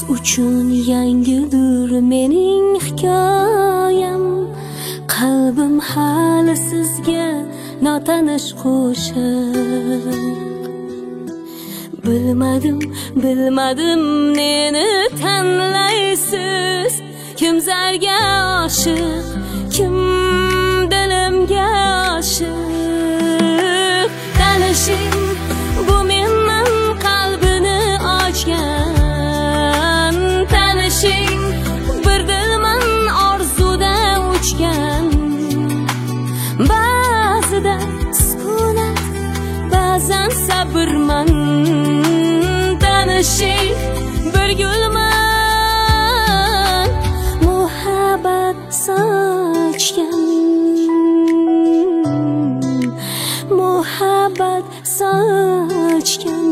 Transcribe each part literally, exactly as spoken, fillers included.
uchun yangidir mening hikoyam. Qalbim hali sizga notanish qo'shiq. Bilmadim, bilmadim neni tanlaysiz. Kim zarga oshiq, kim dilimga oshiq. Tanishing, bu menman qalbini ochgan. Tanishing, bir dilman orzuda uchgan. Ba'zida sukunat, ba'zan sabrman. Tanishing, bir gulman, muhabbat sochgan. Muhabbat sochgan.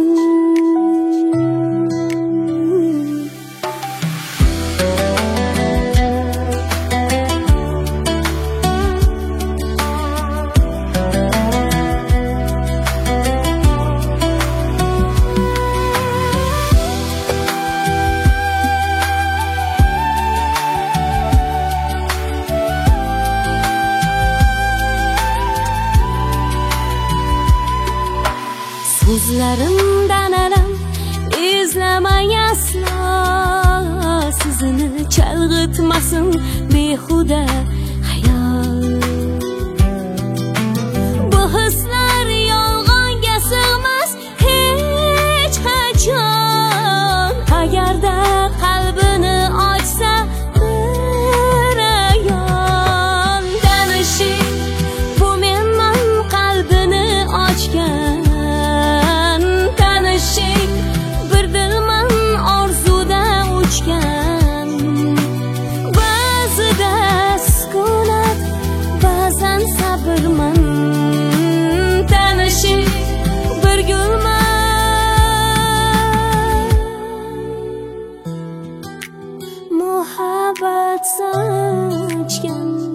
So'zlarimdan alam izlamay aslo. Sizni chalg'itmasin behuda hayol. Bu hislar yolg'onga sig'mas hech qachon. Agarda qalbini ochsa bir ayol. Tanishing, bu menman qalbini ochgan. Ba'zida sukunat, ba'zan sabrman. Tanishing, bir gulman, muhabbat sochgan.